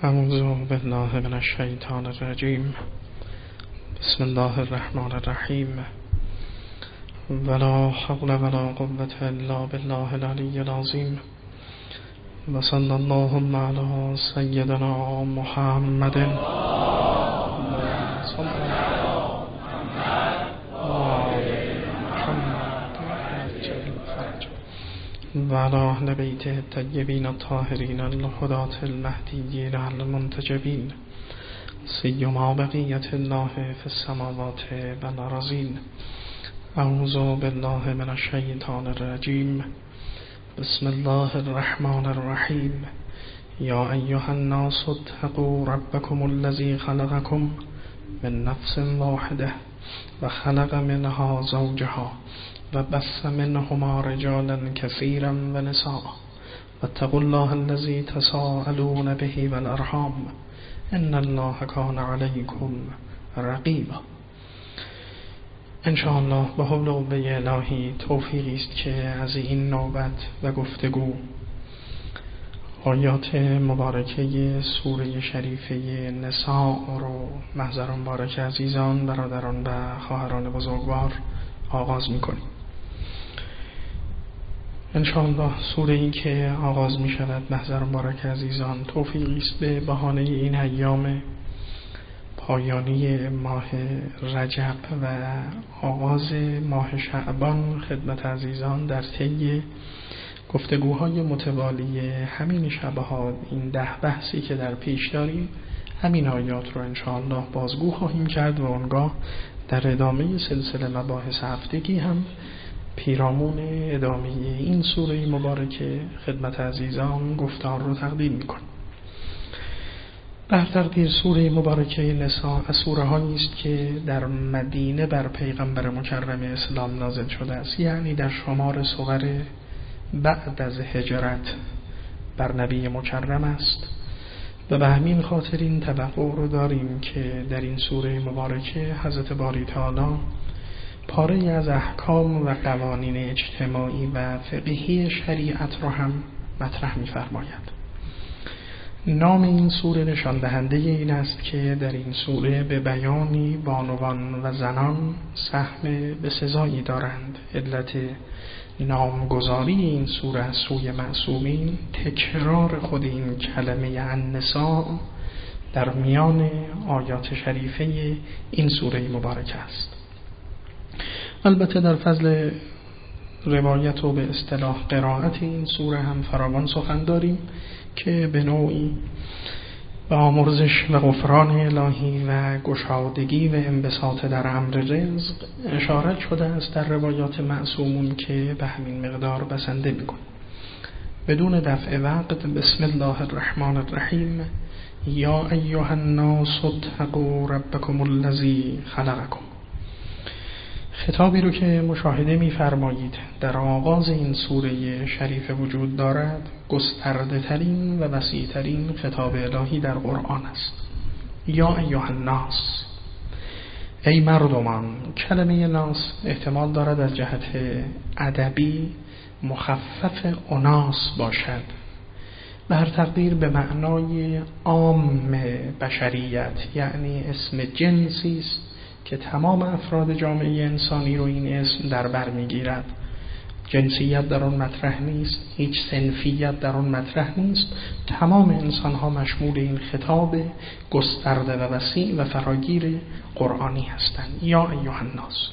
اعوذ بالله من الشیطان الرجیم. بسم الله الرحمن الرحیم. ولا حول ولا قوة الا بالله العلی العظیم. و صلی اللهم علی سیدنا محمد و علی اهل بیته الطیبین الطاهرین الهداة المهدیین المنتجبین، سیما بقیة الله فی السماوات والارضین. اعوذ بالله من الشیطان الرجیم. بسم الله الرحمن الرحیم. یا ایها الناس اتقوا ربکم الذی خلقکم من نفس واحده و خلق منها زوجها و بث منهما رجالا كثيرا ونساء واتقوا الله الذي تساءلون به والارحام ان الله كان عليكم رقيبا. انشاءالله به حول و قوه الهی توفیقی است که از این نوبت و گفتگو آیات مبارکه سوره شریفه نساء رو محضر مبارک عزیزان، برادران و خواهران بزرگوار آغاز می‌کنیم. انشاءالله سوره این که آغاز می شود محضر مبارک عزیزان توفیقی است به بهانه این ایام پایانی ماه رجب و آغاز ماه شعبان خدمت عزیزان در طی گفتگوهای متوالی همین شبها، این 10 بحثی که در پیش داریم، همین آیات رو انشاءالله بازگو خواهیم کرد و آنگاه در ادامه سلسله مباحث هفتگی هم پیرامون ادامه این سوره مبارکه خدمت عزیزان گفتار رو تقدیم می‌کنیم. بر تقدیر سوره مبارکه نساء از سوره هایی است که در مدینه بر پیغمبر مکرم اسلام نازل شده است، یعنی در شمار سور بعد از هجرت بر نبی مکرم است و به همین خاطر این توقع رو داریم که در این سوره مبارکه حضرت باری تعالی پاره از احکام و قوانین اجتماعی و فقهی شریعت رو هم مطرح می‌فرماید. نام این سوره نشان دهنده این است که در این سوره به بیانی بانوان و زنان سهم به سزایی دارند. علت نامگذاری این سوره از سوی معصومین تکرار خود این کلمه النساء در میان آیات شریفه این سوره مبارکه است. البته در فضل روایت و به اصطلاح قرائت این سوره هم فراوان سخن داریم که به نوعی به آمرزش و غفران الهی و گشادگی و انبساط در امر رزق اشارت شده است در روایات معصومون که به همین مقدار بسنده می‌کن. بدون دفع وقت بسم الله الرحمن الرحیم. یا ایها الناس اتقوا ربکم الذی خلقکم. خطابی رو که مشاهده می‌فرمایید در آغاز این سوره شریف وجود دارد گسترده ترین و وسیع ترین خطاب الهی در قرآن است. یا ایها الناس، ای مردمان. کلمه ناس احتمال دارد از جهت ادبی مخفف اناس باشد، به هر تقدیر به معنای عام بشریت، یعنی اسم جنسی است که تمام افراد جامعه انسانی رو این اسم در بر میگیرد. جنسیت در آن مطرح نیست، هیچ صنفیت در آن مطرح نیست، تمام انسان ها مشمول این خطاب گسترده و وسیع و فراگیر قرآنی هستند. یا ایها الناس.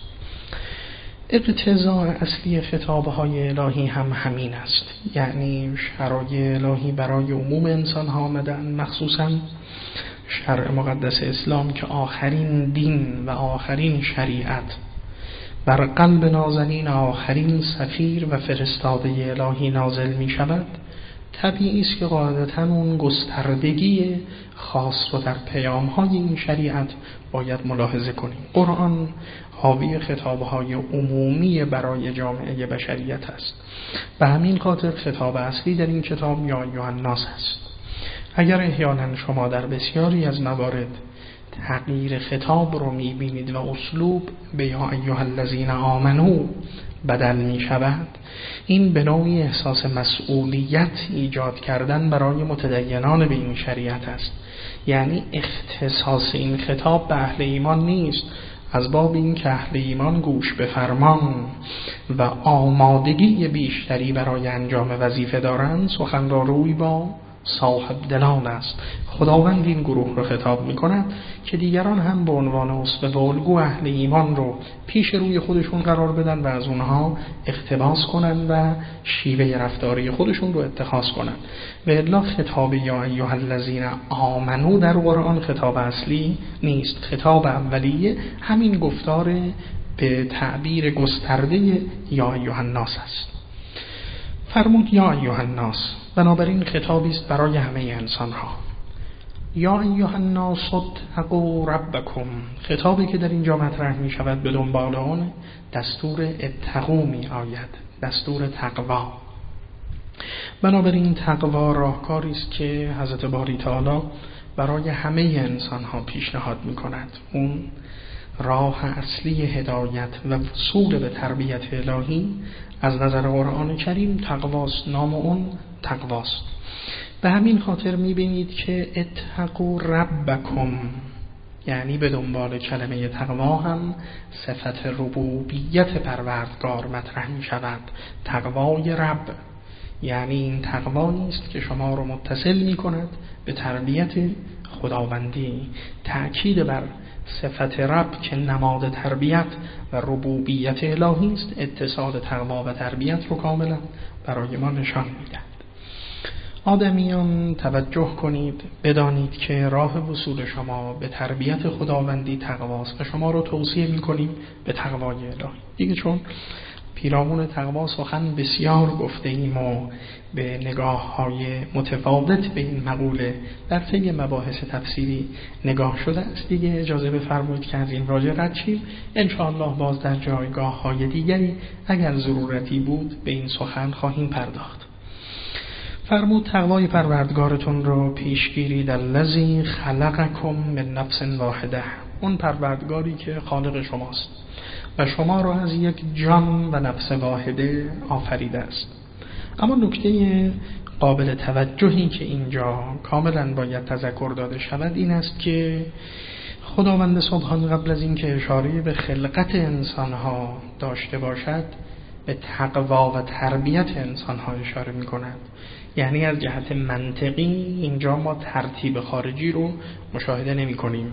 اقتضاء اصلی خطابهای الهی هم همین است، یعنی شرایع الهی برای عموم انسان ها آمدن، مخصوصاً شرع مقدس اسلام که آخرین دین و آخرین شریعت بر قلب نازنین آخرین سفیر و فرستاده الهی نازل می شود. طبیعی است که قاعدتاً اون گستردگی خاص رو در پیام‌های این شریعت باید ملاحظه کنیم. قرآن حاوی خطاب‌های عمومی برای جامعه بشریت است. به همین خاطر خطاب اصلی در این کتاب یا ایها الناس است. اگر احیانا شما در بسیاری از موارد تغییر خطاب رو میبینید و اسلوب به یا ایها الذین آمنو بدل میشود، این به نوعی احساس مسئولیت ایجاد کردن برای متدینان به این شریعت است. یعنی اختصاص این خطاب به اهل ایمان نیست، از باب این که اهل ایمان گوش به فرمان و آمادگی بیشتری برای انجام وظیفه دارند، سخن را روی با صاحب دلان است. خداوند این گروه رو خطاب می کند که دیگران هم به عنوان اسوه و الگو اهل ایمان رو پیش روی خودشون قرار بدن و از اونها اقتباس کنن و شیوه رفتاری خودشون رو اتخاذ کنن. و الا خطاب یا ایها الذین آمنو در قرآن خطاب اصلی نیست. خطاب اولیه همین گفتار به تعبیر گسترده یا ایها الناس است. فرمود یا ایها الناس، بنابراین خطابی است برای همه انسان ها. یا ایها الناس اتقوا ربکم، خطابی که در اینجا مطرح می شود به دنبال آن دستور اتقوا می آید، دستور تقوا. بنابراین تقوا راهکاری است که حضرت باری تعالی برای همه انسان ها پیشنهاد می کند. اون راه اصلی هدایت و وصول به تربیت الهی از نظر قرآن کریم تقواست، نام اون تقواست. به همین خاطر میبینید که اتقوا ربکم، یعنی به دنبال کلمه تقوا هم صفت ربوبیت پروردگار مطرح می شود. تقوای رب، یعنی این تقوا نیست که شما رو متصل می کند به تربیت خداوندی. تأکید بر صفت رب که نماد تربیت و ربوبیت الهی است، اتصال تقوا و تربیت رو کاملا برای ما نشان میدهد. آدمیان توجه کنید، بدانید که راه وصول شما به تربیت خداوندی تقواست و شما رو توصیه میکنیم به تقوای الهی. دیگه چون پیرامون تقوا سخن بسیار گفته ایم و به نگاه های متفاوت به این مقوله در طی مباحث تفسیری نگاه شده است، دیگه اجازه بفرمایید که از این واژه رد شیم. انشاءالله باز در جایگاه های دیگری اگر ضرورتی بود به این سخن خواهیم پرداخت. فرمود تقوای پروردگارتون رو پیش گیرید. الذی خلقکم من نفس واحده، اون پروردگاری که خالق شماست و شما را از یک جان و نفس واحده آفریده است. اما نکته قابل توجهی که اینجا کاملا باید تذکر داده شود این است که خداوند سبحان قبل از این که اشاره به خلقت انسانها داشته باشد به تقوا و تربیت انسانها اشاره می کند. یعنی از جهت منطقی اینجا ما ترتیب خارجی رو مشاهده نمی کنیم.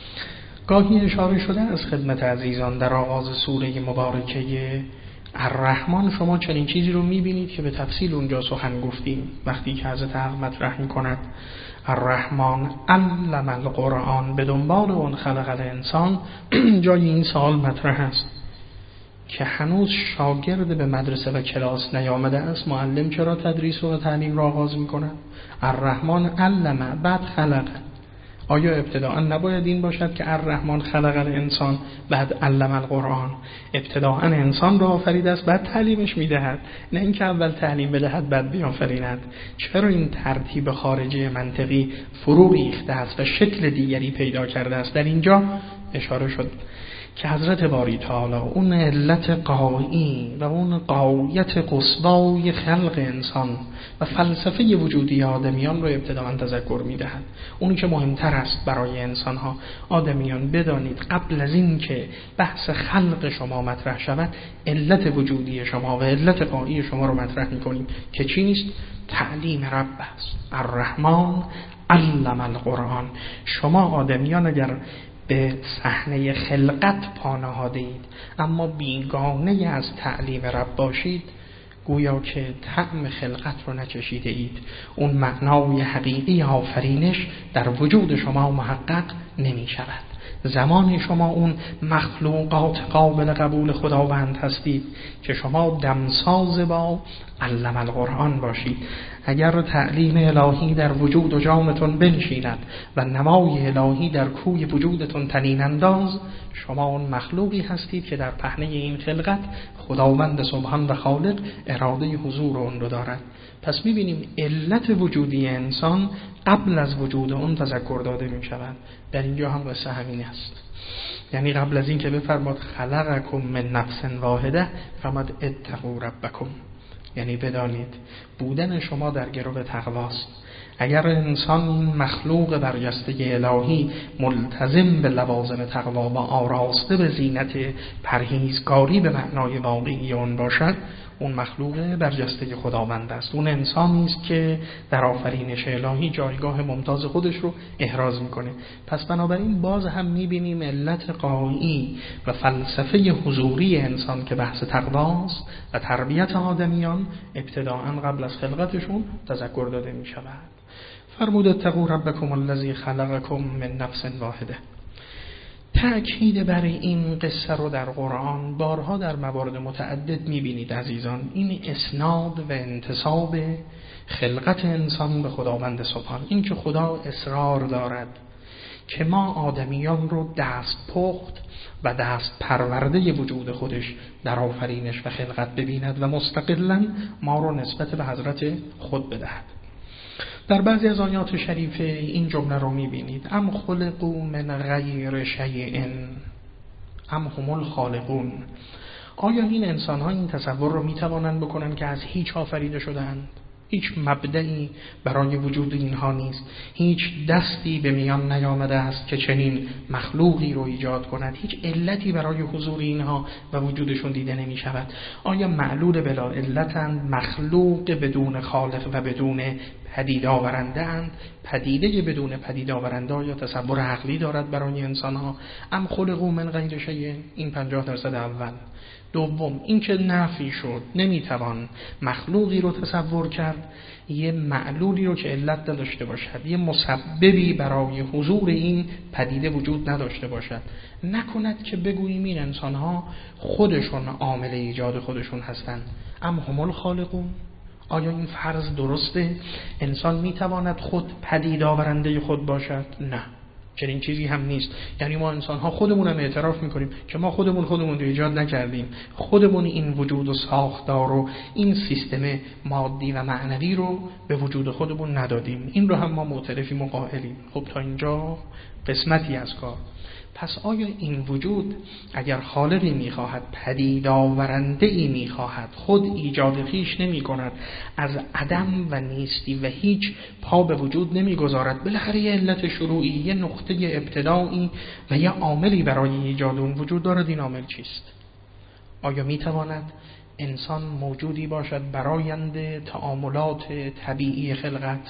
گاهی اشاره شده از خدمت عزیزان در آغاز سوره مبارکه الرحمن شما چنین چیزی رو میبینید که به تفصیل اونجا سخن گفتیم وقتی که حضرت حق مطرح میکند الرحمن علم القرآن، به دنبال اون خلق الانسان. جای این سوال مطرح است که هنوز شاگرد به مدرسه و کلاس نیامده است، معلم چرا تدریس و تعلیم را آغاز میکند؟ الرحمن علم بعد خلق. آیا ابتداء نباید این باشد که الرحمن خلق الانسان بعد علم القرآن؟ ابتداء انسان را آفرید است بعد تعلیمش میدهد، نه اینکه اول تعلیم بدهد بعد بیافریند. چرا این ترتیب خارجی منطقی فرو ریخته است و شکل دیگری پیدا کرده است؟ در اینجا اشاره شد که حضرت باری تعالی اون علت قایی و اون قایت قصوای خلق انسان و فلسفه وجودی آدمیان رو ابتداً تذکر میدهد. اونی که مهمتر است برای انسانها. آدمیان بدانید قبل از این که بحث خلق شما مطرح شود علت وجودی شما و علت قایی شما رو مطرح میکنیم که چی نیست؟ تعلیم رب است. الرحمن علم القرآن. شما آدمیان اگر به صحنه خلقت پا نهاده اید اما بیگانه از تعلیم رب باشید، گویا که طعم خلقت رو نچشیده اید. اون معنای حقیقی آفرینش در وجود شما محقق نمی شود. زمان شما اون مخلوقات قابل قبول خداوند هستید که شما دمساز با علم القرآن باشید. اگر تعلیم الهی در وجود و جانتون بنشیند و نمای الهی در کوی وجودتون طنین انداز، شما اون مخلوقی هستید که در پهنه این خلقت خداوند سبحان و خالق اراده حضور اون رو دارد. پس می‌بینیم علت وجودی انسان قبل از وجود اون تذکر داده می‌شود. در اینجا هم قصه همین است. یعنی قبل از این که بفرماد خلقکم من نفس واحده، فرماد اتقوا ربکم، یعنی بدانید بودن شما در گرو تقواست. اگر انسان مخلوق برجسته الهی ملتزم به لوازم تقوا و آراسته به زینت پرهیزگاری به معنای واقعی آن باشد، اون مخلوق برجسته خداوند است. اون انسانی است که در آفرینش الهی جایگاه ممتاز خودش رو احراز میکنه. پس بنابراین باز هم میبینیم علت غایی و فلسفه حضوری انسان که بحث تقواست و تربیت آدمیان ابتداءً قبل از خلقتشون تذکر داده میشود. فرمود اتقوا ربکم الذی خلقکم من نفس واحده. تأکید بر این قصه رو در قرآن بارها در موارد متعدد می‌بینید عزیزان. این اسناد و انتساب خلقت انسان به خداوند سبحان، این که خدا اصرار دارد که ما آدمیان رو دست پخت و دست پرورده وجود خودش در آفرینش و خلقت ببیند و مستقلاً ما رو نسبت به حضرت خود بدهد. در بعضی از آیات شریفه این جمله رو می‌بینید: ام خلقوا من غیر شیء ام هم الخالقون. آیا این انسان‌ها این تصور رو می‌توانند بکنند که از هیچ آفریده شده‌اند؟ هیچ مبدئی برای وجود اینها نیست، هیچ دستی به میان نیامده است که چنین مخلوقی رو ایجاد کند، هیچ علتی برای حضور اینها و وجودشون دیده نمی شود. آیا معلول بلا علتند، مخلوق بدون خالق و بدون پدید آورنده اند؟ پدیده بدون پدید آورنده یا تصور عقلی دارد برای انسانها؟ ام خلقوا من غیر شیء. این 50% اول. دوم، این که نفی شد، نمیتوان مخلوقی رو تصور کرد یه معلولی رو که علت داشته باشد، یه مسببی برای حضور این پدیده وجود نداشته باشد. نکند که بگوییم این انسان‌ها خودشون عامل ایجاد خودشون هستند. ام هم الخالقون. آیا این فرض درسته؟ انسان میتواند خود پدید آورنده خود باشد؟ نه، چنین چیزی هم نیست. یعنی ما انسان ها خودمون هم اعتراف میکنیم که ما خودمون رو ایجاد نکردیم، خودمون این وجود و ساختار و این سیستم مادی و معنوی رو به وجود خودمون ندادیم. این رو هم ما معترفیم و قائلیم. خب تا اینجا قسمتی از کار. پس آیا این وجود اگر خالقی میخواهد، پدید آورنده‌ای میخواهد، خود ایجاد خویش نمی کند، از عدم و نیستی و هیچ پا به وجود نمیگذارد، بالاخره یه علت شروعی، یه نقطه ابتدایی و یه عاملی برای ایجاد اون وجود دارد. این عامل چیست؟ آیا میتواند انسان موجودی باشد برآیند تعاملات طبیعی خلقت؟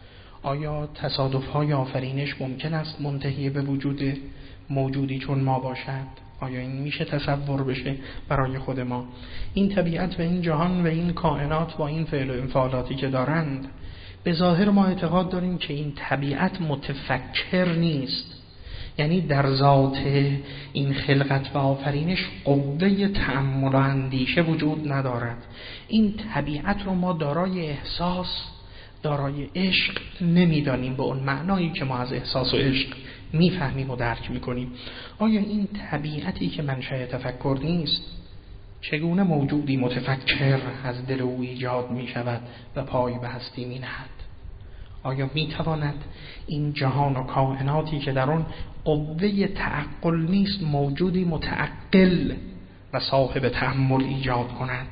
آیا تصادف‌های آفرینش ممکن است منتهی به وجود موجودی چون ما باشد؟ آیا این میشه تصور بشه برای خود ما؟ این طبیعت و این جهان و این کائنات با این فعل و انفعالاتی که دارند، به ظاهر ما اعتقاد داریم که این طبیعت متفکر نیست، یعنی در ذات این خلقت و آفرینش قوه تأمل و اندیشه وجود ندارد. این طبیعت رو ما دارای احساس، دارای عشق نمیدانیم به اون معنایی که ما از احساس و عشق میفهمیم و درک میکنیم. آیا این طبیعتی که منشأ تفکر نیست، چگونه موجودی متفکر از دل او ایجاد میشود و پای به هستی مینهد؟ آیا میتواند این جهان و کائناتی که در آن قوه تعقل نیست، موجودی متعقل و صاحب تأمل ایجاد کند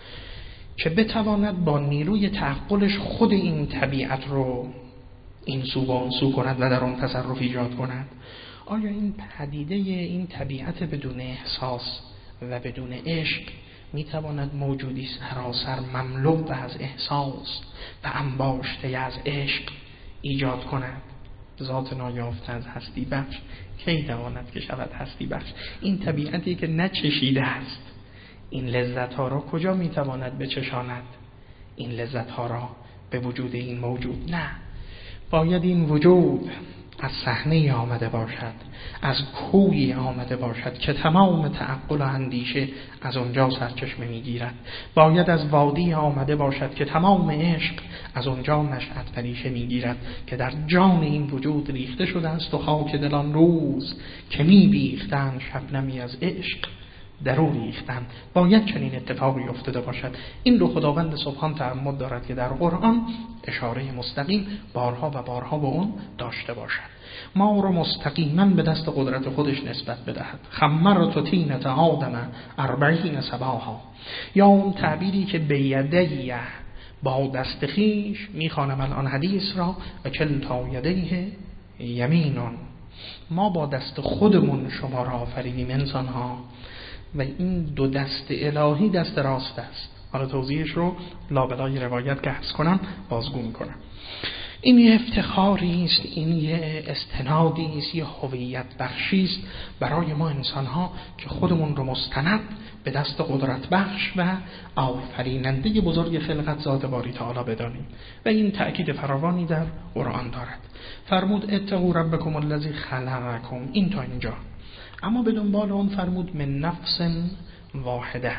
که بتواند با نیروی تعقلش خود این طبیعت رو این سو با اون سو کند و در آن تصرف ایجاد کند؟ آیا این پدیده، این طبیعت بدون احساس و بدون عشق میتواند موجودی سراسر مملو از احساس و انباشته از عشق ایجاد کند؟ ذات نایافته از هستی بخش کی تواند که شود هستی بخش؟ این طبیعتی که نچشیده است، این لذت ها را کجا میتواند بچشاند؟ این لذت ها را به وجود این موجود؟ نه، باید این وجود از صحنه آمده باشد، از کوی آمده باشد که تمام تعقل و اندیشه از اونجا سرچشمه میگیرد. باید از وادی آمده باشد که تمام عشق از اونجا نشأت و ریشه میگیرد، که در جان این وجود ریخته شده است و خاک دلان روز که میبیختند شبنمی از عشق در او ریختند. باید چنین اتفاقی افتاده باشد. این رو خداوند سبحان تعمد دارد که در قرآن اشاره مستقیم بارها و بارها به اون داشته باشد. ما رو مستقیما به دست قدرت خودش نسبت بدهد. خمرت طینة آدم 40 صباحا، یا اون تعبیری که بیدیه با دست خویش، میخوانم الان حدیث را، و کلتا یدیه یمینون، ما با دست خودمون شما را آفریدیم انسان ها و این دو دست الهی دست راست است. حالا توضیحش رو لابلای روایت که حفظ کنم بازگو میکنم. این یه افتخاری است، این یه استنادی است، یه هویت بخشی است برای ما انسان ها که خودمون رو مستند به دست قدرت بخش و آفریننده بزرگ خلقت ذات باری تعالی بدانیم و این تأکید فراوانی در قرآن دارد. فرمود اتقوا ربکم الذی خلقکم، این تا اینجا. اما به دنبال اون فرمود من نفس واحده.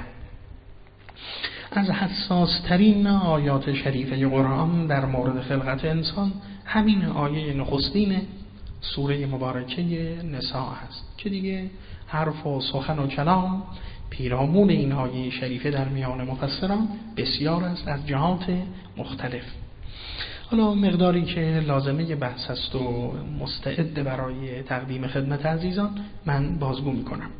از حساس ترین آیات شریفه قرآن در مورد خلقت انسان همین آیه نخستین سوره مبارکه نساء است که دیگه حرف و سخن و کلام پیرامون این آیه شریفه در میان مفسران بسیار است از جهات مختلف. حالا مقداری که لازمه بحث است و مستعد برای تقدیم خدمت عزیزان من بازگو میکنم.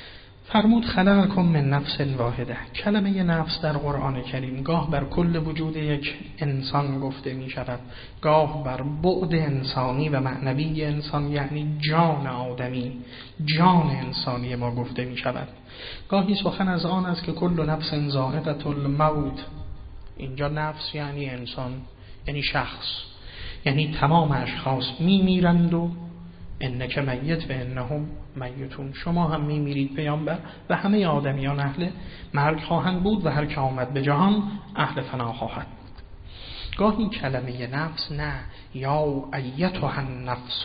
فرمود خلقکم من نفس واحده. کلمه نفس در قرآن کریم گاه بر کل وجود یک انسان گفته می شود، گاه بر بعد انسانی و معنوی انسان، یعنی جان آدمی، جان انسانی ما گفته می شود. گاهی سخن از آن است که کل نفس ذائقة الموت. اینجا نفس یعنی انسان، یعنی شخص، یعنی تمام اشخاص می میرند و انک میت و انهم میتون، شما هم میمیرید پیامبر و همه آدمیان اهل مرگ خواهند بود و هر که آمد به جهان اهل فنا خواهد بود. گاهی کلمه نفس نه، یا ایتها النفس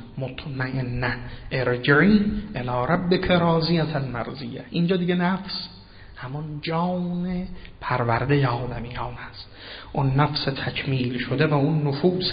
المطمئنه ارجعی الی ربک راضیة مرضیه. اینجا دیگه نفس همون جان پرورده آدمیان است، اون نفس تکمیل شده و اون نفوس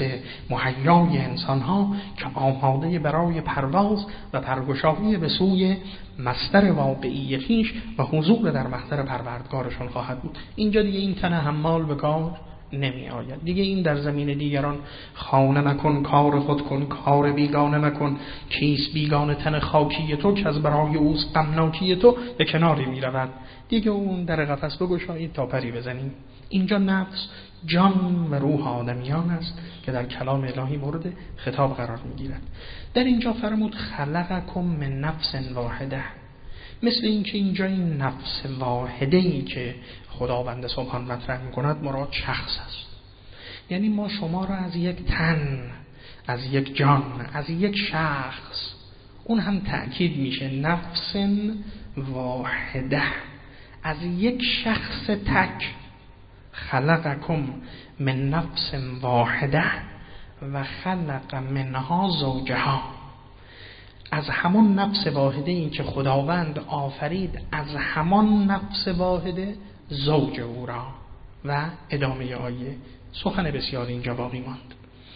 مهیای انسان ها که آماده برای پرواز و پرگشایی به سوی مصدر واقعی خویش و حضور در محضر پروردگارشون خواهد بود. اینجا دیگه این تن حمال به کار نمی آید. دیگه این در زمین دیگران خانه مکن، کار خود کن، کار بیگانه مکن، کیست بیگانه تن خاکی تو که از برای اوست غمناکی تو، به کناری می رود. دیگه اون در قفس بگشایید تا پری بزنیم. اینجا نفس جان و روح آدمیان است که در کلام الهی مورد خطاب قرار می گیرد. در اینجا فرمود خلقکم من نفس واحده، مثل اینکه اینجا این نفس واحده ای که خداوند سبحان مطرح می کند مراد شخص است. یعنی ما شما را از یک تن، از یک جان، از یک شخص، اون هم تأکید میشه نفس واحده، از یک شخص تک. خلقکم من نفس واحده و خلق منها زوجها، از همان نفس واحده این که خداوند آفرید، از همان نفس واحده زوج او را. و ادامه آیه سخن بسیار اینجا باقی ماند.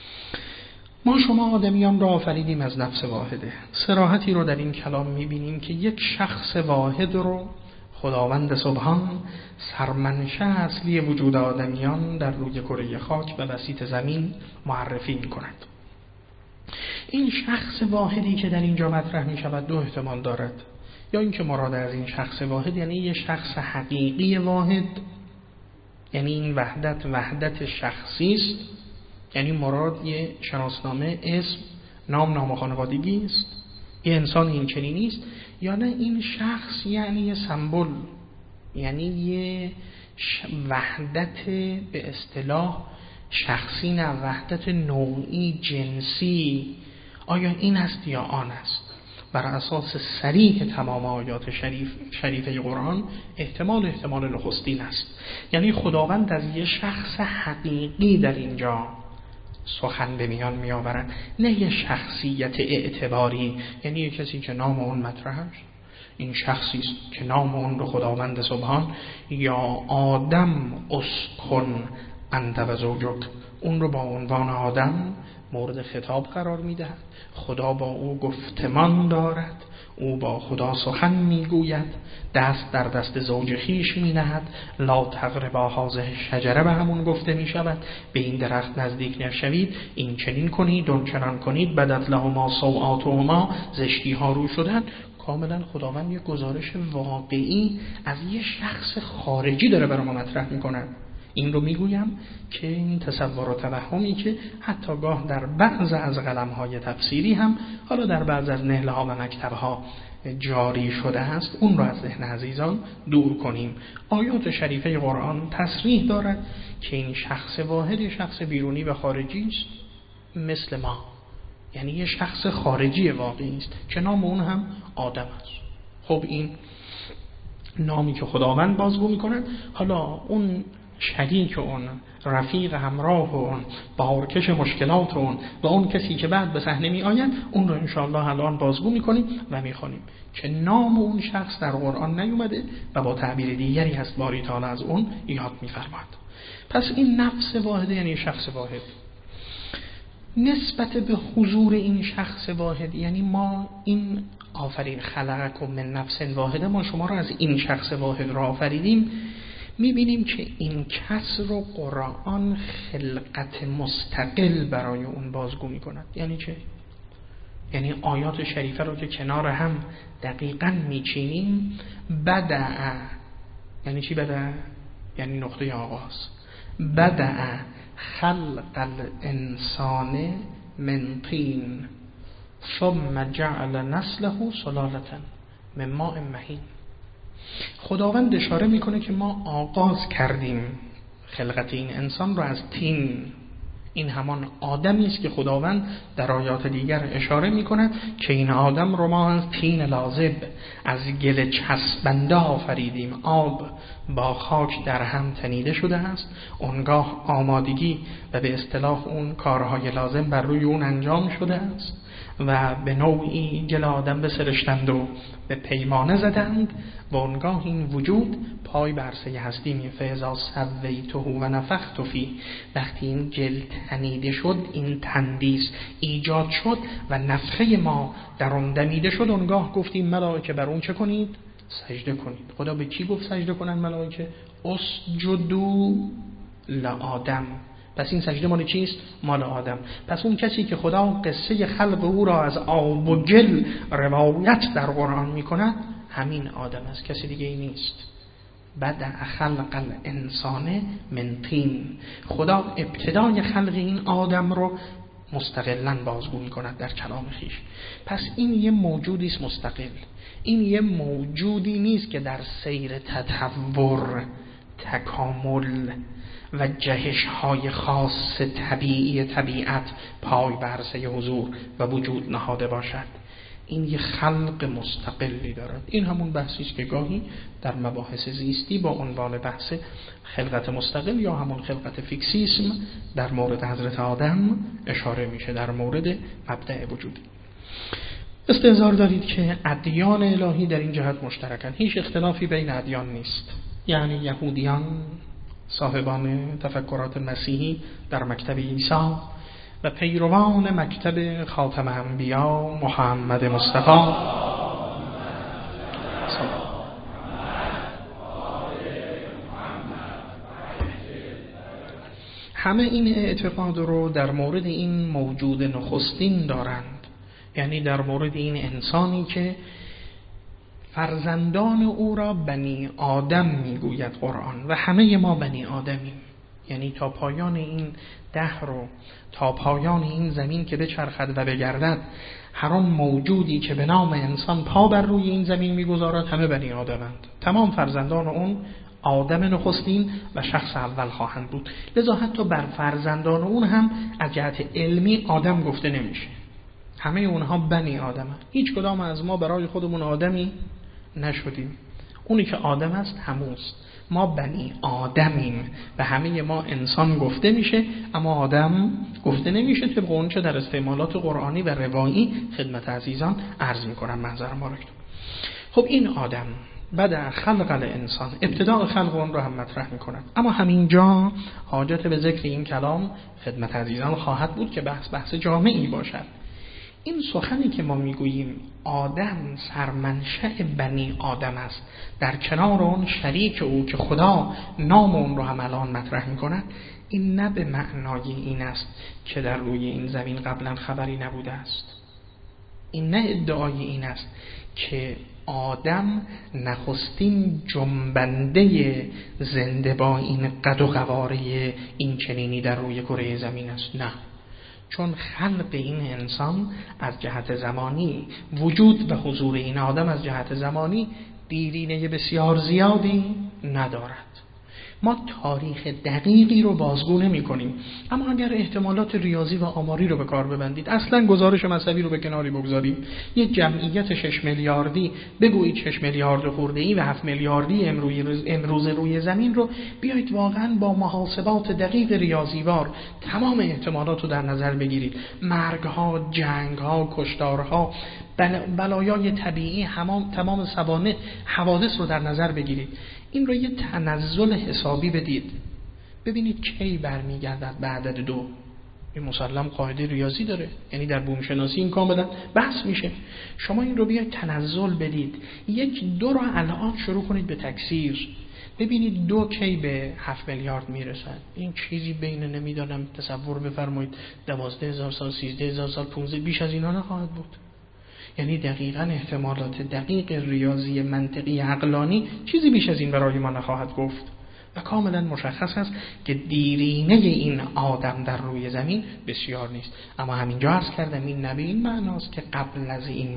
ما شما آدمیان را آفریدیم از نفس واحده. صراحتی رو در این کلام میبینیم که یک شخص واحد رو خداوند سبحان سرمنشأ اصلی وجود آدمیان در روی کره خاک و بسیط زمین معرفی می‌کند. این شخص واحدی که در اینجا مطرح می‌شود دو احتمال دارد. یا اینکه مراد از این شخص واحد یعنی یک شخص حقیقی واحد، یعنی این وحدت شخصی است، یعنی مراد یه شناسنامه، اسم، نام خانوادگی است، یه انسان این چنینی است. یا نه این شخص یعنی یه سمبل، یعنی یه وحدت به اصطلاح شخصی، نه وحدت نوعی جنسی. آیا این است یا آن است؟ بر اساس صریح تمام آیات شریفه قرآن احتمال نخستین است. یعنی خداوند از یه شخص حقیقی در اینجا سخن به میان می آورند، نه یه شخصیت اعتباری، یعنی یه کسی که نام اون مطرحش این شخصی است که نام اون رو خداوند سبحان یا آدم اسکن انت و زوجک، اون رو با عنوان آدم مورد خطاب قرار میدهد. خدا با او گفتمان دارد، او با خدا سخن میگوید، دست در دست زوج خویش مینهد. لا تقربا هذه الشجره به همون گفته میشود به این درخت نزدیک نشوید، این چنین کنید اون چنان کنید، بدت لهما سوآتهما، زشتی ها رو شدن. کاملا خداوند یک گزارش واقعی از یه شخص خارجی داره برای ما مطرح میکنه. این رو میگویم که این تصور و توهمی که حتی گاه در بعض از قلم‌های تفسیری هم حالا در بعض از نهل‌ها و مکتب‌ها جاری شده است، اون رو از ذهن عزیزان دور کنیم. آیات شریفه قرآن تصریح دارد که این شخص واحد شخص بیرونی و خارجی است مثل ما، یعنی یه شخص خارجی واقعی است که نام اون هم آدم است. خب این نامی که خداوند بازگو می‌کند، حالا اون شریک اون، رفیق همراه اون، بارکش مشکلات اون و اون کسی که بعد به صحنه می آید، اون رو انشاءالله الان بازگو میکنیم و میخونیم که نام اون شخص در قرآن نیومده و با تعبیر دیگری هست باری تعالی از اون یاد میفرماد. پس این نفس واحد یعنی شخص واحد. نسبت به حضور این شخص واحد یعنی ما این آفرین خلقکم من نفس واحده، ما شما رو از این شخص واحد را آفریدیم. میبینیم که این کس رو قرآن خلقت مستقل برای اون بازگو میکند. یعنی چه؟ یعنی آیات شریفه رو که کنار هم دقیقاً میچینیم، بدأ یعنی چی بدأ؟ یعنی نقطه آغاز. بدأ خلق الانسان من طین ثم جعل نسله سلالة من ماء مهین. خداوند اشاره میکنه که ما آغاز کردیم خلقت این انسان رو از طین. این همان آدمی است که خداوند در آیات دیگر اشاره میکنه که این آدم رو ما از طین لازب، از گل چسبنده آفریدیم. آب با خاک در هم تنیده شده است، اونگاه آمادگی و به اصطلاح اون کارهای لازم بر روی اون انجام شده است و به نوعی گل آدم بسرشتند و به پیمانه زدند و اونگاه این وجود پای بر عرصه هستی می‌فاذا سویته و نفخت فیه. وقتی این گل تنیده شد، این تندیس ایجاد شد و نفخه ما در اون دمیده شد، اونگاه گفتیم ملائکه بر اون چه کنید؟ سجده کنید. خدا به کی گفت سجده کنن ملائکه؟ اسجدوا لآدم. پس این سجده مال چیست؟ مال آدم. پس اون کسی که خدا قصه خلق او را از آب و گل روایت در قرآن میکند همین آدم است، کسی دیگه ای نیست. بدأ خلق الانسان من طین. خدا ابتدای خلق این آدم رو مستقلاً بازگو میکند در کلام خویش. پس این یه موجودی است مستقل، این یه موجودی نیست که در سیر تطور، تکامل و جهش های خاص طبیعی طبیعت پای بر عرصه حضور و وجود نهاده باشد. این یه خلق مستقلی دارد. این همون بحثی است که گاهی در مباحث زیستی با عنوان بحث خلقت مستقل یا همون خلقت فیکسیسم در مورد حضرت آدم اشاره میشه، در مورد مبدأ وجودی. استحضار دارید که ادیان الهی در این جهت مشترکن، هیچ اختلافی بین ادیان نیست. یعنی یهودیان صاحبان تفکرات مسیحی در مکتب عیسی و پیروان مکتب خاتم انبیا محمد مصطفی همه این اعتقاد رو در مورد این موجود نخستین دارند، یعنی در مورد این انسانی که فرزندان او را بنی آدم میگوید قرآن و همه ما بنی آدمیم. یعنی تا پایان این دهر رو، تا پایان این زمین که بچرخد و بگردد، هر آن موجودی که به نام انسان پا بر روی این زمین میگذارد همه بنی آدمند. تمام فرزندان اون آدم نخستین و شخص اول خواهند بود. لذا حتی بر فرزندان اون هم از جهت علمی آدم گفته نمیشه، همه اونها بنی آدمند. هیچ کدام از ما برای خودمون آدمی نشدیم. اونی که آدم است هموست. ما بنی آدمیم و همه ما انسان گفته میشه، اما آدم گفته نمیشه طبق اون چه در استعمالات قرآنی و روایی خدمت عزیزان عرض میکنم. منظر ما رو. خب این آدم بدأ خلق الانسان، ابتداء خلق اون رو هم مطرح میکنن. اما همینجا حاجت به ذکر این کلام خدمت عزیزان خواهد بود که بحث جامعی باشد. این سخنی که ما میگوییم آدم سرمنشأ بنی آدم است، در کنار اون شریک او که خدا نام اون رو هم الان مطرح میکند، این نه به معنای این است که در روی این زمین قبلا خبری نبوده است. این نه ادعای این است که آدم نخستین جنبنده زنده با این قد و قواره این چنینی در روی کره زمین است. نه، چون خلق این انسان از جهت زمانی، وجود و حضور این آدم از جهت زمانی دیرینه بسیار زیادی ندارد. ما تاریخ دقیقی رو بازگو نمی کنیم، اما اگر احتمالات ریاضی و آماری رو به کار ببندید، اصلا گزارش مذهبی رو به کناری بگذارید، یک جمعیت 6 میلیاردی بگویید 6 میلیارد خورده‌ای و 7 میلیاردی امروز روی زمین رو بیایید واقعا با محاسبات دقیق ریاضیوار تمام احتمالات رو در نظر بگیرید. مرگ‌ها، جنگ‌ها، کشتارها، بلایای طبیعی، تمام سوانح، حوادث رو در نظر بگیرید. این رو یه تنزل حسابی بدید، ببینید کی برمیگردد به عدد 2. این مسلم قاعده ریاضی داره، یعنی در بوم شناسی این کاملا بحث میشه. شما این رو بیاید تنزل بدید، 1-2 رو الان شروع کنید به تکثیر، ببینید 2 کی به 7 میلیارد میرسن. این چیزی بین نمیدانم تصور بفرمایید 12,000 سال، 13,000 سال، 15 بیش از اینا نخواهد بود. یعنی دقیقاً احتمالات دقیق ریاضی منطقی عقلانی چیزی بیش از این برای ما نخواهد گفت و کاملا مشخص است که دیرینه این آدم در روی زمین بسیار نیست. اما همینجا عرض کردم این نبی این معناست که قبل از این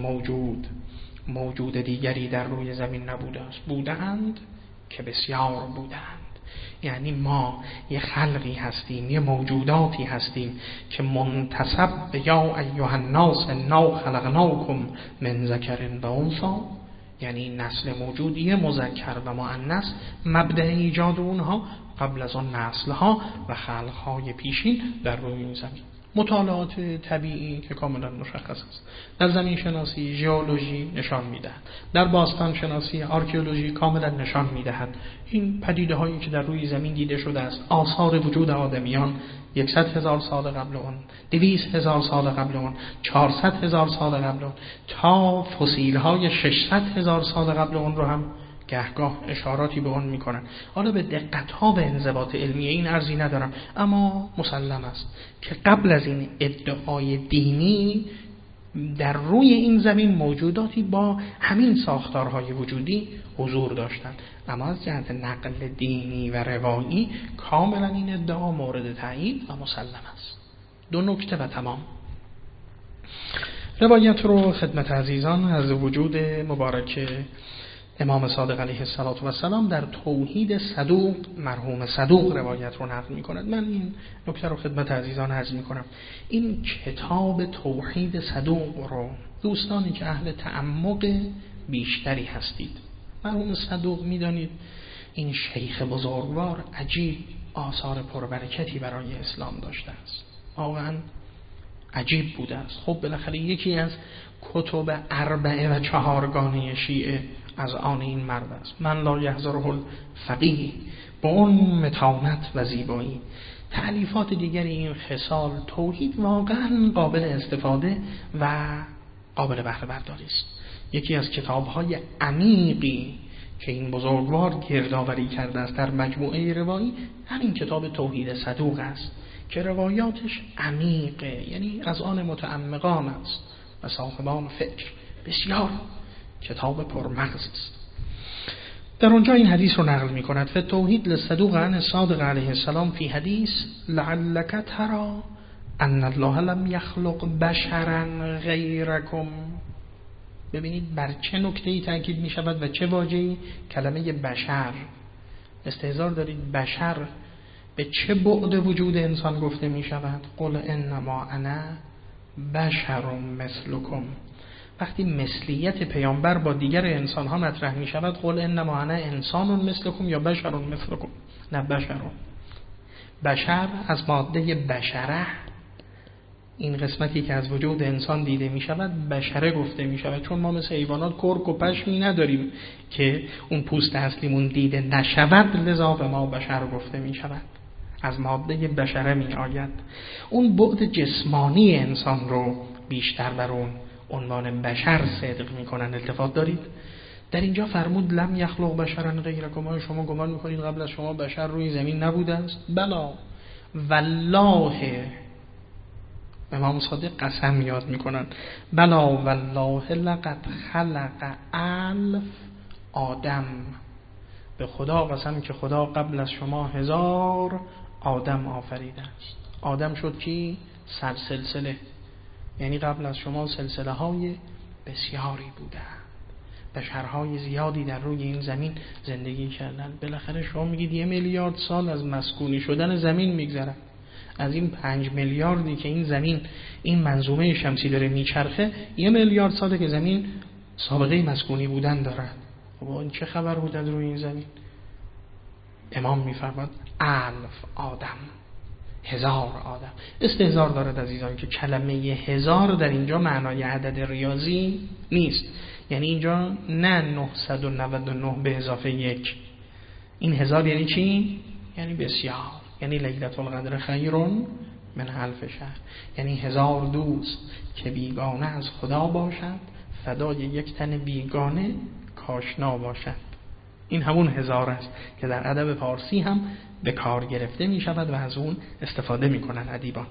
موجود دیگری در روی زمین نبوده است. بودند که بسیار بودند. یعنی ما یه خلقی هستیم، یه موجوداتی هستیم که منتسب به یا ایها الناس انا خلقناکم من ذکر و انثی، یعنی نسل موجودی مذکر و مؤنث مبدأ ایجاد اونها قبل از آن نسلها و خلقهای پیشین در روی این زمین. مطالعات طبیعی که کاملا مشخص است در زمین شناسی، ژئولوژی نشان میدهد، در باستان شناسی، آرکئولوژی کاملا نشان میدهد این پدیده هایی که در روی زمین دیده شده است، آثار وجود آدمیان 100,000 سال قبل اون، 200,000 سال قبل اون، 400,000 سال قبل اون، تا فسیل های 600,000 سال قبل اون رو هم گهگاه اشاراتی به اون میکنن. حالا به دقت ها به انضباط علمی این عرضی ندارم، اما مسلم است که قبل از این ادعای دینی در روی این زمین موجوداتی با همین ساختارهای وجودی حضور داشتند، اما از جهت نقل دینی و روایی کاملا این ادعا مورد تایید و مسلم است. 2 نکته و تمام. روایت رو خدمت عزیزان از وجود مبارک امام صادق علیه السلام در توحید صدوق، مرحوم صدوق روایت رو نقل می‌کند. من این نکته رو خدمت عزیزان عرض می‌کنم. این کتاب توحید صدوق رو دوستانی که اهل تعمق بیشتری هستید، مرحوم صدوق می‌دانید این شیخ بزرگوار عجیب آثار پربرکتی برای اسلام داشته است، واقعاً عجیب بوده است. خب بالاخره یکی از کتب 4 و 4 شیعه از آن این مرد است. من لا یحضره الفقیه، با اون متانت و زیبایی. تألیفات دیگر این خصال توحید واقعا قابل استفاده و قابل بهره برداری است. یکی از کتاب‌های عمیقی که این بزرگوار گردآوری کرده است در مجموعه روایی همین کتاب توحید صدوق است که روایاتش عمیقه، یعنی از آن متعمقان است و صاحبان فکر. بسیار کتاب پرمغز است. در اونجا این حدیث رو نقل می کند: توحید للصدوق عن الصادق علیه السلام فی حدیث لعلک ترى ان الله لم یخلق بشرا غیرکم. ببینید بر چه نکته‌ای تاکید می شود و چه واژه‌ای. کلمه بشر، استحضار دارید بشر به چه بعد وجود انسان گفته می شود؟ قل انما انا بشر مثلکم. وقتی مثلیت پیامبر با دیگر انسان ها مطرح می شود، قل انما انا انسان مثلکم یا بشر مثلکم، نه بشر. بشر از ماده بشره این قسمتی که از وجود انسان دیده می شود بشره گفته می شود، چون ما مثل حیوانات کرک و پشمی نداریم که اون پوست اصلیمون دیده نشود، لذا به ما بشر گفته می شود. از ماده بشره می آید. اون بعد جسمانی انسان رو بیشتر بر اون عنوان بشر صدق می کنن. التفات دارید؟ در اینجا فرمود لم یخلق بشرا غیرکم. شما گمان میکنید قبل از شما بشر روی زمین نبوده است؟ بلا والله، امام صادق قسم یاد میکنن، بلا والله لقد خلق الف آدم. به خدا قسم که خدا قبل از شما 1000 آدم آفریده است. آدم شد کی؟ سلسله، یعنی قبل از شما سلسله های بسیاری بودند، بشرهای زیادی در روی این زمین زندگی کردن. بالاخره شما میگید 1 میلیارد سال از مسکونی شدن زمین میگذره، از این 5 میلیاردی که این زمین، این منظومه شمسی داره میچرخه، 1 میلیارد ساله که زمین سابقه مسکونی بودن داره. خب این چه خبر بود از روی این زمین؟ امام میفرماد 1000 آدم، 1000 آدم. استهزار دارد عزیزان که کلمه 1000 در اینجا معنای عدد ریاضی نیست، یعنی اینجا نه 999 به اضافه 1. این 1000 یعنی چی؟ یعنی بسیار، یعنی لیلة القدر خیر من 1000 شهر، یعنی 1000 دوست که بیگانه از خدا باشد فدای یک تن بیگانه کاشنا باشد. این همون 1000 است که در ادب پارسی هم به کار گرفته می شود و از اون استفاده می کنن ادیبان.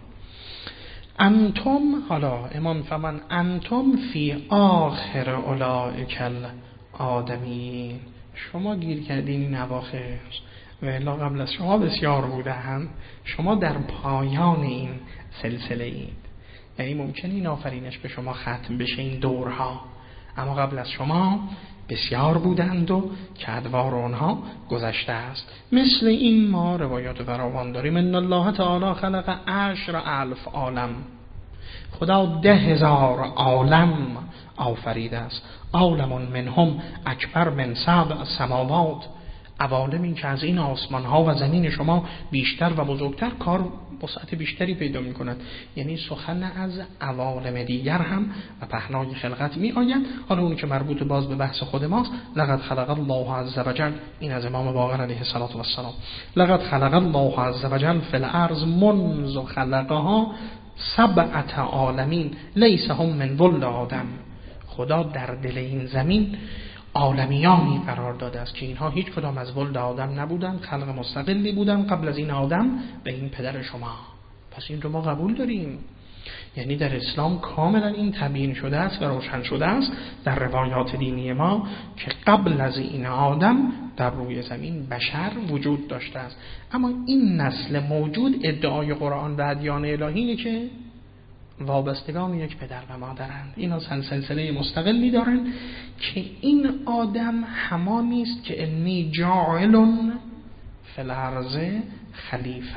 انتم، حالا امام میفهمن انتم فی آخر اولئک الآدمین، شما گیر کردین این اواخر و الا قبل از شما بسیار بودند، شما در پایان این سلسله اید. یعنی ممکنه این آفرینش به شما ختم بشه این دورها، اما قبل از شما بسیار بودند و که ادوار آنها گذشته است. مثل این ما روایات فراوان داریم. ان الله تعالی خلق 10,000 عالم، خدا 10,000 عالم آفریده است. عالم منهم اکبر من 7 سماوات، عوالمی که از این آسمان ها و زمین شما بیشتر و بزرگتر کار وسعت بیشتری پیدا می کند. یعنی سخن از عوالم دیگر هم و پهنای خلقت می آید. حالا اونی که مربوط باز به بحث خود ماست، لقد خلق الله عز وجل، این از امام باقر علیه السلام، لقد خلق الله عز وجل فی الارض منذ خلقها 7 عالمین لیس هم من ولد آدم. خدا در دل این زمین عالمیانی قرار داده است که اینها هیچ کدام از ولد آدم نبودند، خلق مستقلی بودند قبل از این آدم به این پدر شما. پس این رو ما قبول داریم. یعنی در اسلام کاملا این تبیین شده است و روشن شده است در روایات دینی ما که قبل از این آدم در روی زمین بشر وجود داشته است. اما این نسل موجود ادعای قرآن و ادیان الهی اینه که وابستگان یک پدر و مادرند. اینا سلسله مستقلی دارن که این آدم همانی است که انی جاعل فی الارض خلیفه.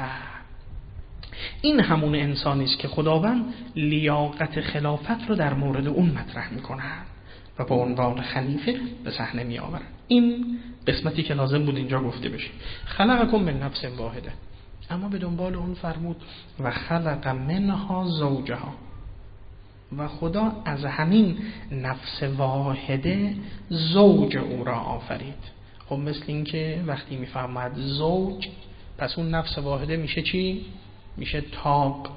این همون انسانی است که خداوند لیاقت خلافت رو در مورد اون مطرح می‌کند و به عنوان خلیفه به صحنه می‌آورد. این قسمتی که لازم بود اینجا گفته بشه. خلقکم من نفس واحده، اما به دنبال اون فرمود و خلق منها زوجها، و خدا از همین نفس واحده زوج او را آفرید. خب مثل این که وقتی میفهمد زوج، پس اون نفس واحده میشه چی؟ میشه طاق.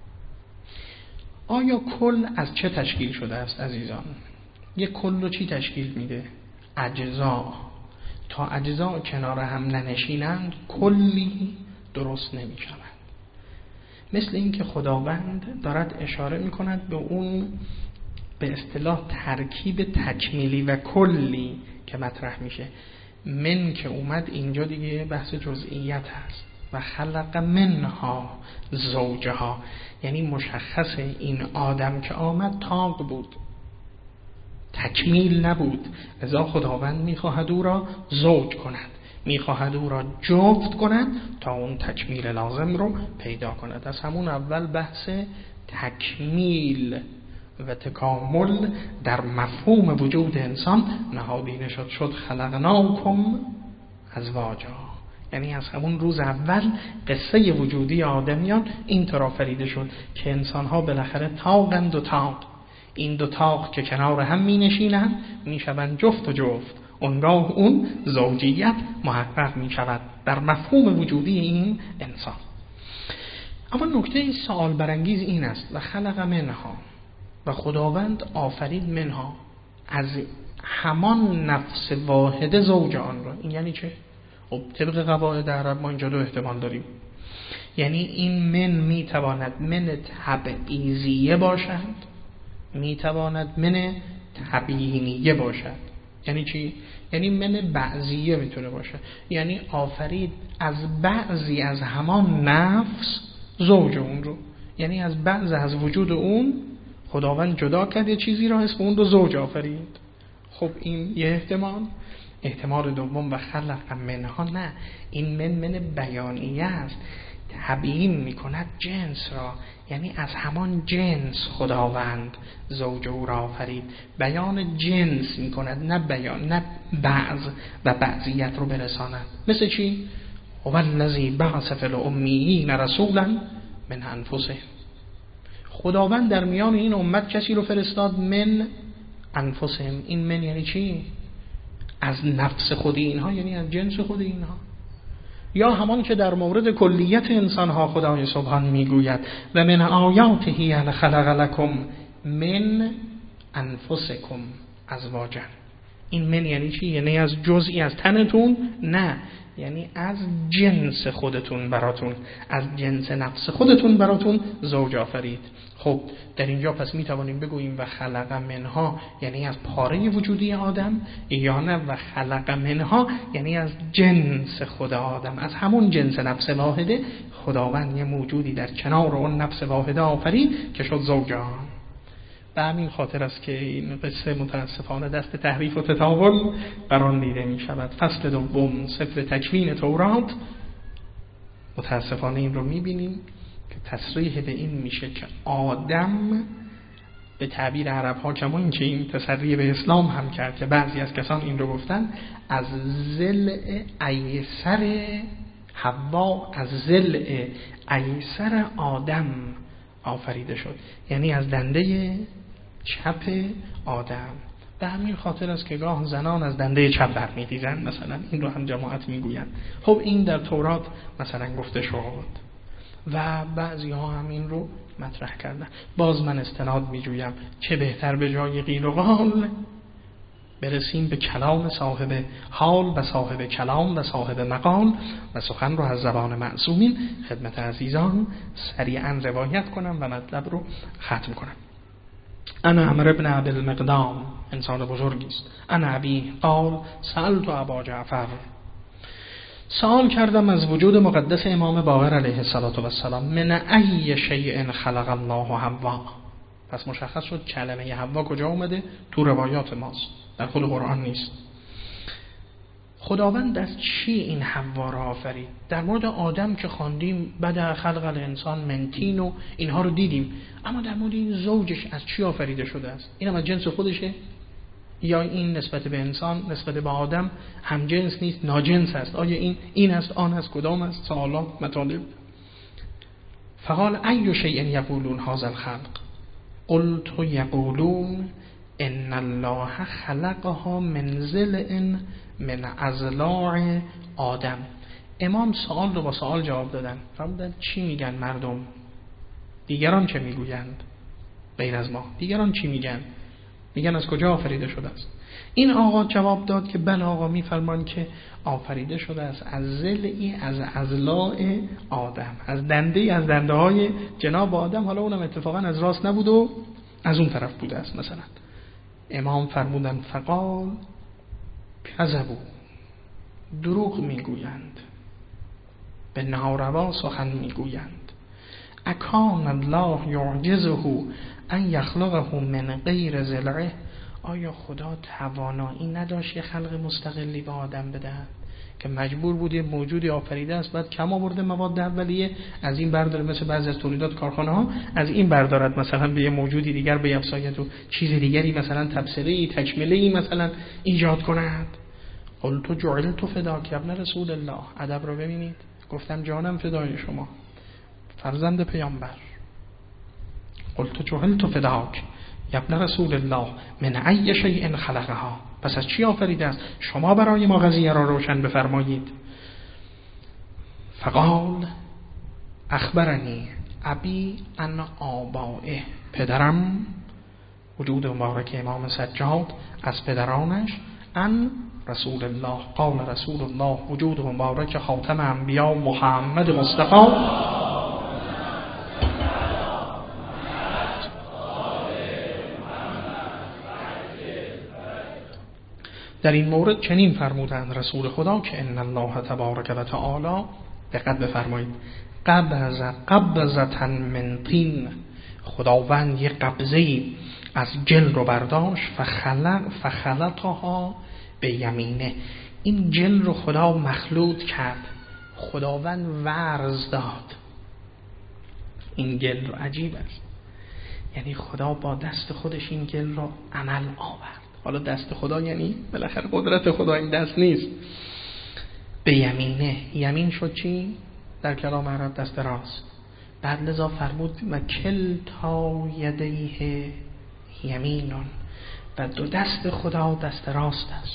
آیا کل از چه تشکیل شده است عزیزان؟ یک کل رو چی تشکیل میده؟ اجزا. تا اجزا کنار هم ننشینند کلی درست نمی شود. مثل این که خداوند دارد اشاره می کند به اون به اصطلاح ترکیب تکمیلی و کلی که مطرح میشه. من که اومد اینجا دیگه بحث جزئیت هست. و خلق منها زوجها، یعنی مشخص این آدم که آمد طاق بود، تکمیل نبود، لذا خداوند میخواهد او را زوج کند، میخواهد او را جفت کند تا اون تکمیل لازم رو پیدا کند. از همون اول بحث تکمیل و تکامل در مفهوم وجود انسان نهادینه شد خلقناکم ازواجا، یعنی از همون روز اول قصه وجودی آدمیان اینطور آفریده شد که انسان‌ها بالاخره تاقند و تاق، این دو تاق که کنار هم می نشینند می شوند جفت و جفت، اونگاه اون زوجیت محقق می شود در مفهوم وجودی این انسان. اما نکته سوال برانگیز این است و خلق منها، و خداوند آفرید منها، از همان نفس واحد زوج آن را. این یعنی چه؟ خب طبق قواعد عرب ما اینجا دو احتمال داریم. یعنی این من میتواند من تبعیضیه باشد، میتواند من تبیینیه باشد. یعنی چی؟ یعنی من بعضیه میتونه باشه، یعنی آفرید از بعضی از همان نفس زوج اون رو، یعنی از بعض از وجود اون خداوند جدا کرد یه چیزی را اسم اون رو زوج آفرید. خب این یه احتمال. احتمال دوم و خلق منها، نه، این من بیانیه است، تبیین میکند جنس را، یعنی از همان جنس خداوند زوج او را آفرید، بیان جنس میکند، نه بیان، نه بعض و بعضیت رو برساند. مثل چی؟ هو الذی بعث فی الامیین رسولا من انفسهم، خداوند در میان این امت کسی رو فرستاد من انفسهم. این من یعنی چی؟ از نفس خود اینها، یعنی از جنس خود اینها. یا همان که در مورد کلیت انسانها خدای سبحان میگوید و من آیاته ان خلق لکم من انفسکم ازواجا. این من یعنی چی؟ یعنی از جزئی از تنتون؟ نه، یعنی از جنس خودتون براتون، از جنس نفس خودتون براتون زوج آفرید. خب در اینجا پس می توانیم بگوییم و خلق منها یعنی از پاره وجودی آدم، یا نه و خلق منها یعنی از جنس خود آدم، از همون جنس نفس واحده خداوند یه موجودی در کنار اون نفس واحده آفرید که شد زوج آن. به همین خاطر است که این قصه متاسفانه دست تحریف و تطاول بر آن دیده می شود. فصل دوم سفر تکوین تورات متاسفانه این رو می بینیم که تصریح به این میشه که آدم به تعبیر عرب ها، کما این که این تسریع به اسلام هم کرد که بعضی از کسان این رو گفتن، از ضلع ایسر حوا، از ضلع ایسر آدم آفریده شد، یعنی از دنده چپ آدم. به همین خاطر است که گاه زنان از دنده چپ برمی‌ریزند، مثلا این رو هم جماعت میگویند. خب این در تورات مثلا گفته شد و بعضی ها هم این رو مطرح کردن. باز من استناد میجویم چه بهتر به جای قیل و قال برسیم به کلام صاحب حال و صاحب کلام و صاحب مقال و سخن رو از زبان معصومین خدمت عزیزان سریعا روایت کنم و مطلب رو ختم کنم. انا عمرو بن عبد المقدام، انسان بزرگی است. انا ابی قال سألت ابا جعفر، سوال کردم از وجود مقدس امام باقر علیه السلام، من ای شیء خلق الله حوا. پس مشخص شد کلمه حوا کجا اومده؟ تو روایات ماست، در خود قرآن نیست. خداوند از چی این حوا را آفرید؟ در مورد آدم که خواندیم بدا خلق الانسان من طین و اینها رو دیدیم، اما در مورد این زوجش از چی آفریده شده است؟ اینم از جنس خودشه؟ یا این نسبت به انسان، نسبت به آدم هم جنس نیست، ناجنس است؟ آیا این است، آن است، کدام است؟ سوالات، مطالب. فقال ای شیء یقولون هذا الخلق، قلت یقولون ان الله خلقها من ضلع من اضلاع آدم. امام سوال رو با سوال جواب دادن. فرمودن چی میگن مردم؟ دیگران چه میگویند غیر از ما؟ دیگران چی میگن؟ میگن از کجا آفریده شده است؟ این آقا جواب داد که بله آقا، میفرمان که آفریده شده است از ضلعی از اضلاع آدم، از دنده از دنده های جناب آدم. حالا اونم اتفاقا از راست نبود و از اون طرف بوده است مثلا. امام فرمودن فقال کذبوا، دروغ میگویند، به ناروا سخن میگویند. اکان الله یعجزه ان یخلقه من غیر ضلعه، آیا خدا توانایی نداشت یه خلق مستقلی به آدم بدهد که مجبور بود یه موجودی آفریده است بعد کم آورده مواد اولیه از این برداره، مثل بعضی از تولیدات کارخانه ها از این بردارد مثلا به یه موجودی دیگر بیفزاید و چیز دیگری مثلا تبصره‌ای تکمله‌ای مثلا ایجاد کند؟ قلت جعلت فداک ابن رسول الله. ادب رو ببینید، گفتم جانم فدای شما فرزند پیامبر. قلت جعلت فداک ابن رسول الله من ای شیء خلقها. پس از چی آفریده است؟ شما برای ما قضیه را روشن بفرمایید. فقال اخبرنی ابی ان آبائه. پدرم، وجود مبارک امام سجاد، از پدرانش، ان رسول الله قال رسول الله وجود مبارک خاتم انبیا محمد مصطفی در این مورد چنین فرمودند رسول خدا که ان الله تبارک و تعالی، دقت بفرمایید، قبضة من طین، خداوند یک قبضه‌ای از جل رو برداشت، فخلطها به یمینه، این جل رو خدا مخلوط کرد، خداوند ورز داد این گل رو. عجیب است، یعنی خدا با دست خودش این گل رو عمل آورد. حالا دست خدا یعنی بالاخره قدرت خدا این دست نیست. به یمینه، یمین شد چی؟ در کلام عرب دست راست. بعد لذا فرمود و کلتا یدیه یمینون، و دو دست خدا دست راست است.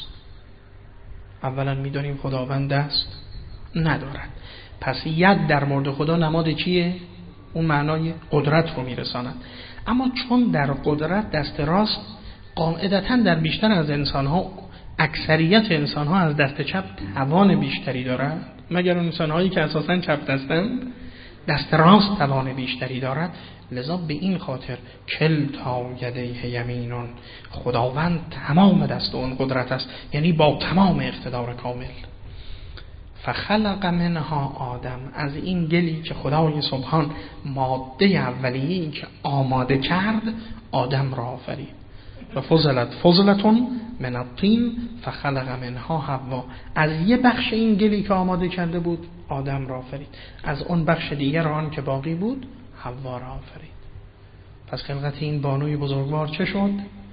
اولا میدونیم خداوند دست ندارد، پس ید در مورد خدا نماد چیه؟ اون معنای قدرت رو میرساند. اما چون در قدرت دست راست، قاعدتاً در بیشتر از انسان‌ها، اکثریت انسان‌ها از دست چپ توان بیشتری دارند، مگر انسان‌هایی که اساساً چپ دستند، دست راست توان بیشتری دارد. لذا به این خاطر کلتا یدیه یمینون، خداوند تمام دست اون قدرت است، یعنی با تمام اقتدار کامل. فخلق منها آدم، از این گلی که خدای سبحان ماده اولیه‌ای که آماده کرد آدم را آفرید. و فضلتون من الطین فخلق منها حوا، از یه بخش این گلی که آماده کرده بود آدم را آفرید، از اون بخش دیگر آن که باقی بود حوا را آفرید. پس خلقت این بانوی بزرگوار چه شد؟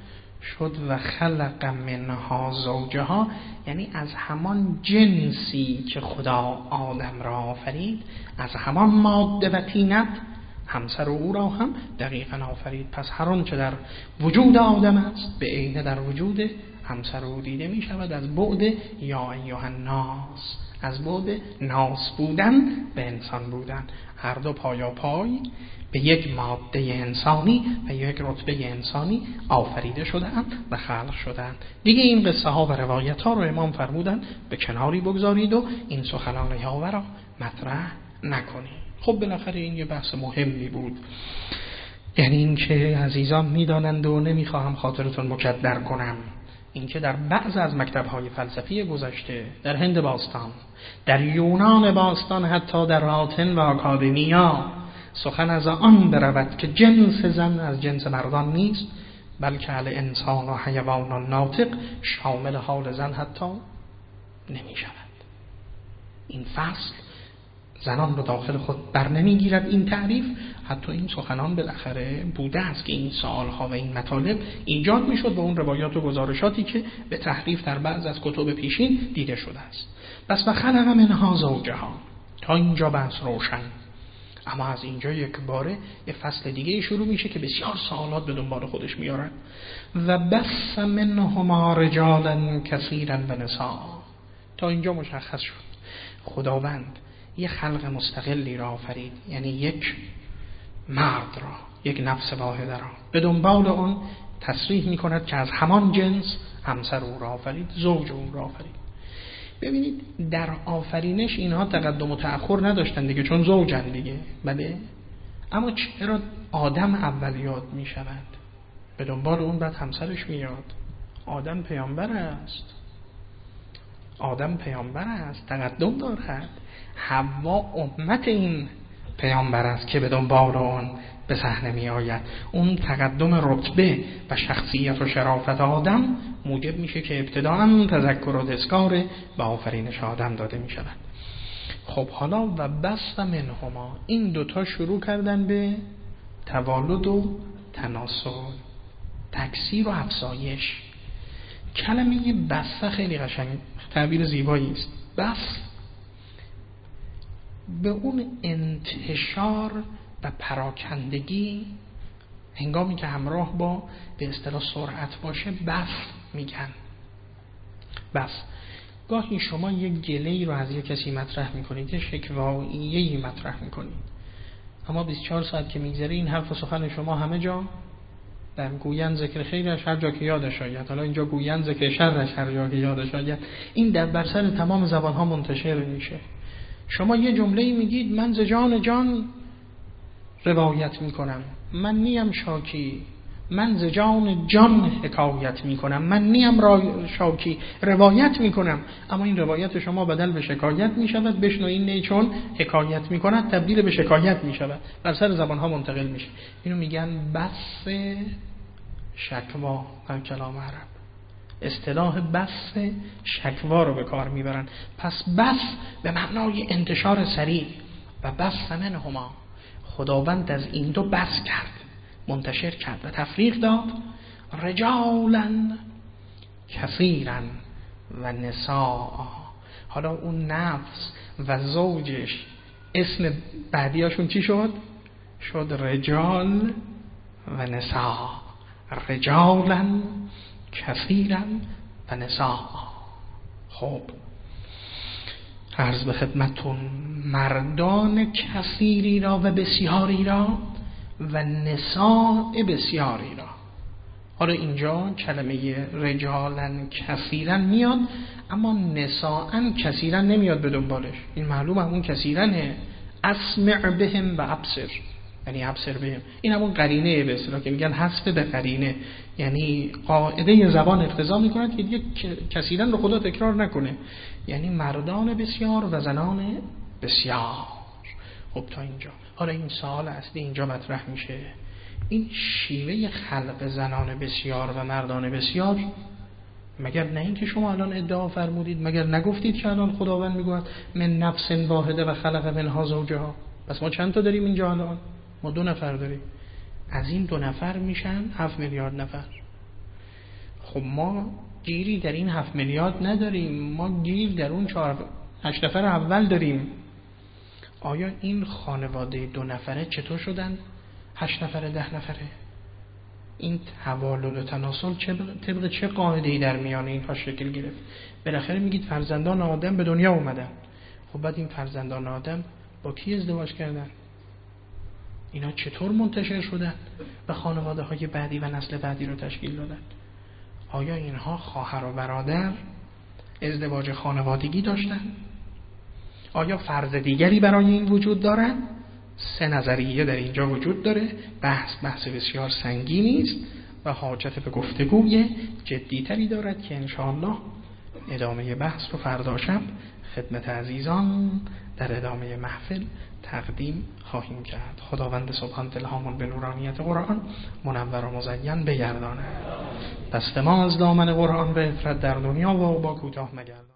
و خلق منها زوجها، یعنی از همان جنسی که خدا آدم را آفرید، از همان ماده و طینت همسر او را هم دقیقاً آفرید. پس هر آن چه در وجود آدم است به عینه در وجود همسر او دیده می شود. از بعد یا ایها الناس، از بعد ناس بودن به انسان بودن، هر دو پایا پای به یک ماده انسانی و یک رتبه انسانی آفریده شدند و خلق شدند. دیگه این قصه ها و روایت ها رو امام فرمودن به کناری بگذارید و این سخنان یاوه را مطرح نکنید. خب بالاخره این یه بحث مهمی بود، یعنی این که عزیزان میدانند و نمیخواهم خاطرتون مکدر کنم، این که در بعض از مکتب‌های فلسفی گذشته، در هند باستان، در یونان باستان، حتی در آتن و آکادمیا، سخن از آن برود که جنس زن از جنس مردان نیست، بلکه الانسان و حیوان و ناطق شامل حال زن حتی نمی شود. این فصل زنان رو داخل خود بر نمیگیرد. این تعریف، حتی این سخنان بالاخره بوده است که این سوالها و این مطالب ایجاد میشد با اون روایات و گزارشاتی که به تحریف در بعض از کتب پیشین دیده شده است. بس و خلق منها زوجها، تا اینجا بحث روشن. اما از اینجا یک باره یه فصل دیگه شروع میشه که بسیار سوالات به دنبال خودش میارن. و بث منهما رجالا کثیرا و نساء، تا اینجا مشخص شد خداوند یک خلق مستقلی را آفرید، یعنی یک مرد را، یک نفس واحده را، به دنبال اون تصریح میکند که از همان جنس همسر او را آفرید، زوج او را آفرید. ببینید در آفرینش اینها تقدم و تأخر نداشتن دیگه، چون زوجن دیگه، بله. اما چرا آدم اول یاد می شود؟ به دنبال اون بعد همسرش میاد. آدم پیامبر است، آدم پیامبر است، تقدم دارد. حوا امت این پیامبر است که به دنبال اون به صحنه می آید. اون تقدم رتبه و شخصیت و شرافت آدم موجب میشه که ابتداءً تذکر و تذکار به آفرینش آدم داده می شود. خب حالا و بث منهما، این دوتا شروع کردن به توالد و تناسل، تکثیر و افزایش. کلمه بسته خیلی قشنگ تعبیر زیبایی است. بس به اون انتشار و پراکندگی هنگامی که همراه با به اصطلاح سرعت باشه بس میگن. بس گاهی شما یک گله‌ای رو از یک کسی مطرح میکنید، یک شکوایی‌ای مطرح میکنید، اما 24 ساعت که میگذره این حرف و سخن شما همه جا در گوین ذکر خیرش هر جا که یادش آید، حالا اینجا گوین ذکر شرش هر جا که یادش آید، این در بر سر تمام زبان‌ها منتشر میشه. شما یه جمله‌ای میگید من ز جان جان روایت میکنم، من نیم شاکی، من ز جان جان حکایت میکنم، من نیم شاکی روایت میکنم، اما این روایت شما بدل به شکایت میشود. بشنوین نه چون حکایت میکند تبدیل به شکایت میشود، بر سر زبانها منتقل میشه. اینو میگن بس شکوا در کلام عرب. اصطلاح بس شکوا رو به کار میبرن. پس بس به معنای انتشار سریع و بس منهما، خداوند از این دو بس کرد، منتشر کرد و تفریق داد. رجالا کثیرا و نساء، حالا اون نفس و زوجش اسم بعدیاشون چی شد؟ شد رجال و نساء. رجالا کثیرا و نساء. خب عرض به خدمتون مردان کثیری را و بسیاری را و نساء بسیاری را. حالا اینجا کلمه رجالا کثیرا میاد، اما نساء کثیرا نمیاد به دنبالش. این معلوم همون کثیرانه. اسمع بهم و ابصر، یعنی ابصر بهم، این همون قرینه به اصطلاح که میگن حذف به قرینه، یعنی قاعده زبان اقتضا میکنه که دیگه کثیرا رو خدا تکرار نکنه، یعنی مردان بسیار و زنان بسیار. خب تا اینجا حالا این سوال اصلی اینجا مطرح میشه، این شیوه خلق زنان بسیار و مردان بسیار، مگر نه این که شما الان ادعا فرمودید، مگر نگفتید که الان خداوند میگوید من نفس واحده و خلق منها زوجها؟ پس ما چند تا داریم اینجا الان؟ ما 2 نفر داریم. از این 2 نفر میشن 7 میلیارد نفر. خب ما گیری در این 7 میلیارد نداریم، ما گیر در اون 8 نفر اول داریم. آیا این خانواده 2 نفره چطور شدن 8 نفره 10 نفره؟ این توالد و تناسل طبق چه قاعده‌ای در میان اینها شکل گرفت؟ بالاخره میگید فرزندان آدم به دنیا اومدن. خب بعد این فرزندان آدم با کی ازدواج کردن؟ اینا چطور منتشر شدن و خانواده های بعدی و نسل بعدی رو تشکیل دادن؟ آیا اینها خواهر و برادر ازدواج خانوادگی داشتن؟ آیا فرض دیگری برای این وجود دارن؟ 3 نظریه در اینجا وجود داره. بحث بسیار سنگینی است و حاجت به گفتگوی جدیتری دارد که انشاءالله ادامه بحث رو فردا شب خدمت عزیزان در ادامه محفل تقدیم خواهیم کرد. خداوند سبحان الهامون به نورانیت قرآن منور و مزین بگرداند. دست ما از دامن قرآن به افراد در دنیا و با کوتاه مگرداند.